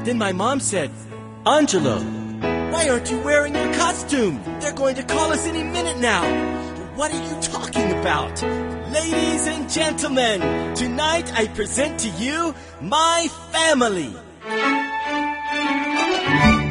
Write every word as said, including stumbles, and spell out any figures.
Then my mom said, "Angelo, why aren't you wearing your costume? They're going to call us any minute now." "What are you talking about?" "Ladies and gentlemen, tonight I present to you my family."